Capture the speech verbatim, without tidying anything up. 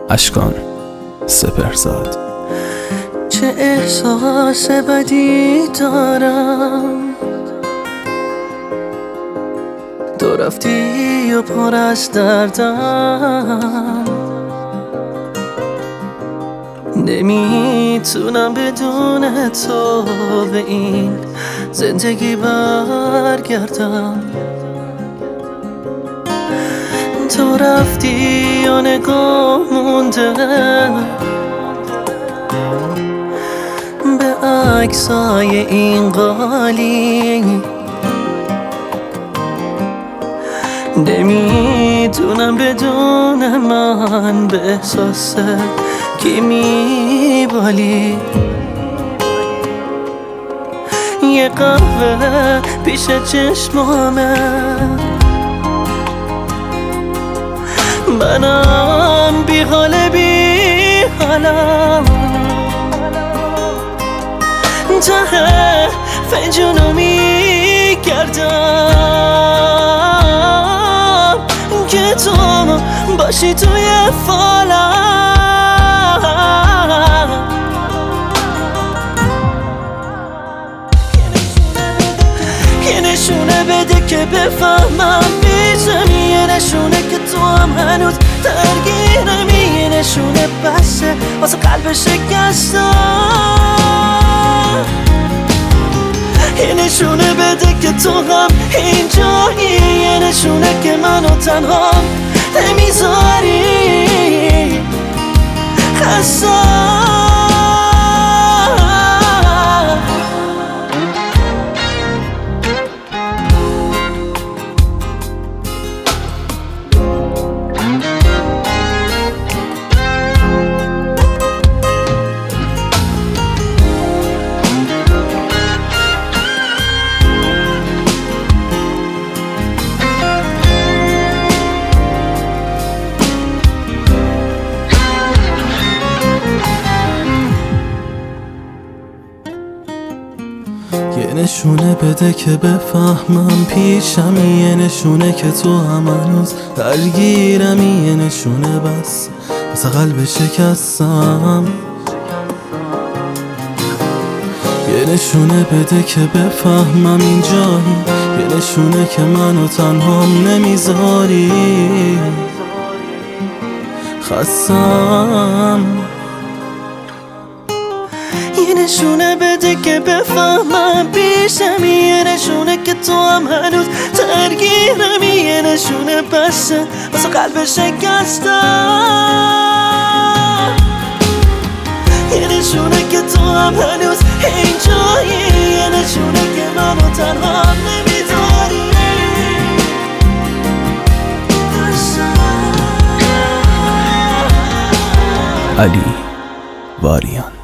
اشکان سپهرزاد. چه احساس بدی دارم، تو رفتی و پر از دردم، نمیتونم بدون تو به این زندگی برگردم. تو رفتی و نگاه مونده به عکسای این قالی، نمیتونم بدون من به احساس کی میبالی. یه قهوه پیش چشمامه، منم بی حال بی حالم، ته فنجونو میگردم که تو باشی توی فالم. یه نشونه بده که بفهمم میزمی، یه نشونه که تو هم هنوز درگیرمی، یه نشونه بسه واسه قلب شکستم. یه نشونه بده که تو هم اینجایی، یه نشونه که منو تنها نمیذاری خستم. یه نشونه بده که بفهمم پیشمی، یه نشونه که تو هم هنوز درگیرمی، یه نشونه بس واسه قلب شکستم. یه نشونه بده که بفهمم اینجایی، یه نشونه که منو تنها نمیذاری خستم. یه نشونه بده که بفهمم پیشمی، یه نشونه که تو هم هنوز درگیرمی، یه نشونه بسه واسه قلب شکستم. یه نشونه که تو هم هنوز اینجایی، یه نشونه که منو تنها نمیذاری. علی واریان.